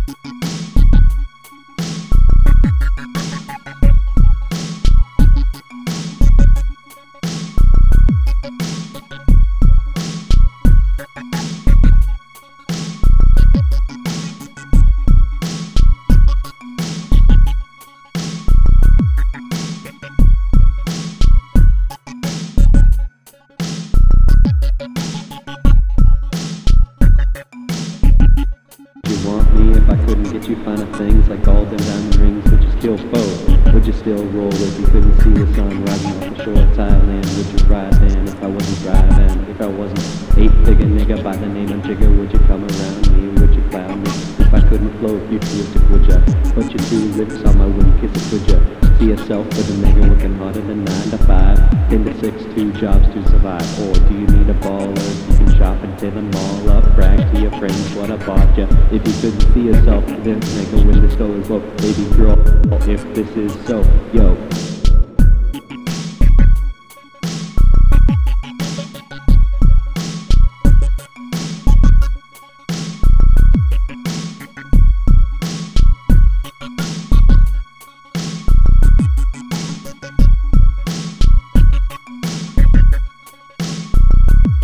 You want me if I couldn't get you finer things like gold and diamond rings? Would you still fold? Would you still roll if you couldn't see the sun rising off the shore of Thailand? Would you ride then if I wasn't driving? If I wasn't eight-figure nigga by the name of Jigger, would you come around me? Would you clown me? If I couldn't flow futuristic, would ya? Put your two lips on my wooden kisses, could ya? See yourself with a nigga working harder than 9 to 5, into 6, 2 jobs to survive? Or do you need a baller you can shop and tear them all up, brag to your friends what I bought ya? If you couldn't see yourself, then nigga when the store is low, baby girl, if this is so, yo.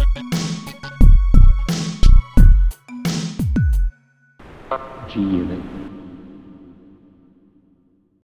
G-Unit.